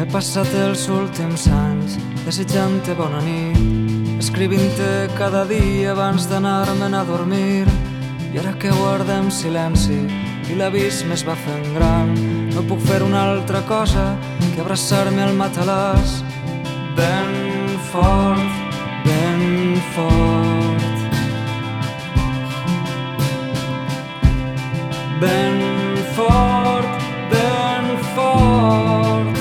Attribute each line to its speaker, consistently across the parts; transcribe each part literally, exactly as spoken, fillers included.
Speaker 1: passat els últims anys desitjant-te bona nit, escrivint-te cada dia abans d'anar-me'n a dormir. I ara que guardem silenci i l'abisme es va fent gran, no puc fer una altra cosa que abraçar-me al matalàs ben fort, ben fort, ben fort, ben fort.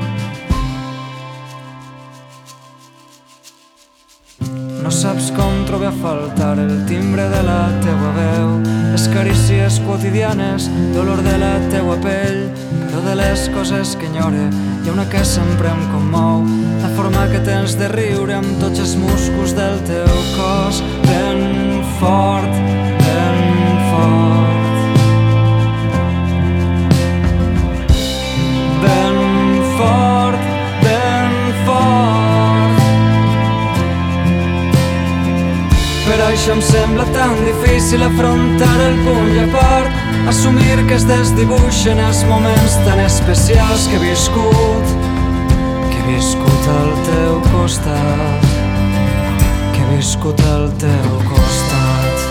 Speaker 1: No saps com trobo a faltar el timbre de la teua veu, les carícies quotidianes, l'olor de la teua pell, però de les coses que enyore hi ha una que sempre em commou, la forma que tens de riure amb tots els musclos del teu cos. Ben fort, ben fort, ben fort, ben fort. Per això em sembla tan difícil afrontar el punt i a part, assumir que es desdibuixen els moments tan especials que he viscut, que he viscut al teu costat, que he viscut al teu costat.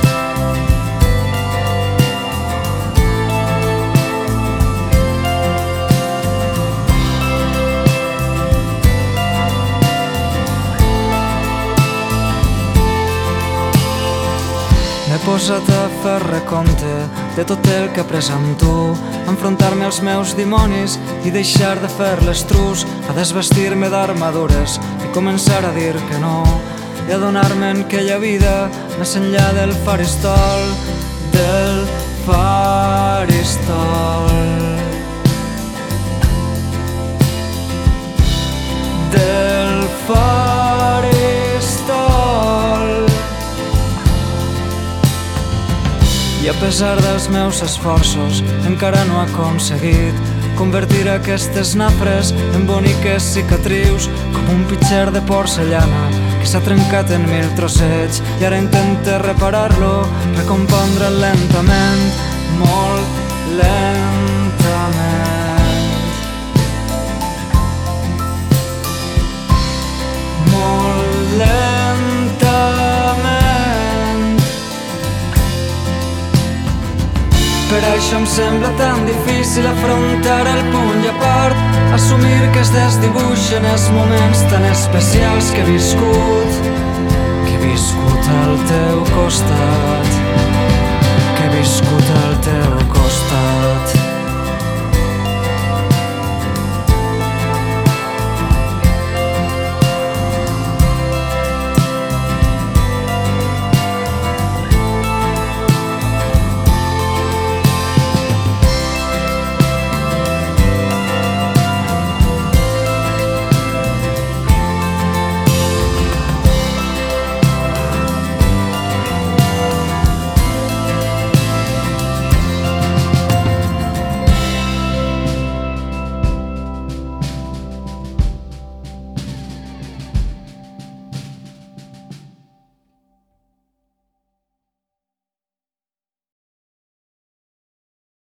Speaker 1: M'he posat a fer recompte de tot el que he après amb tu, enfrontar-me als meus dimonis i deixar de fer l'estrus, a desvestir-me d'armadures i començar a dir que no, i adonar-me'n que hi ha vida més enllà del faristol, del faristol, del faristol. I a pesar dels meus esforços encara no he aconseguit convertir aquestes nafres en boniques cicatrius, com un pitxer de porcellana que s'ha trencat en mil trossets, i ara intente reparar-lo, recompondre'l lentament, molt lentament, molt lentament. Per això em sembla tan difícil afrontar el punt i a part, assumir que es desdibuixen els moments tan especials que he viscut, que he viscut al teu costat.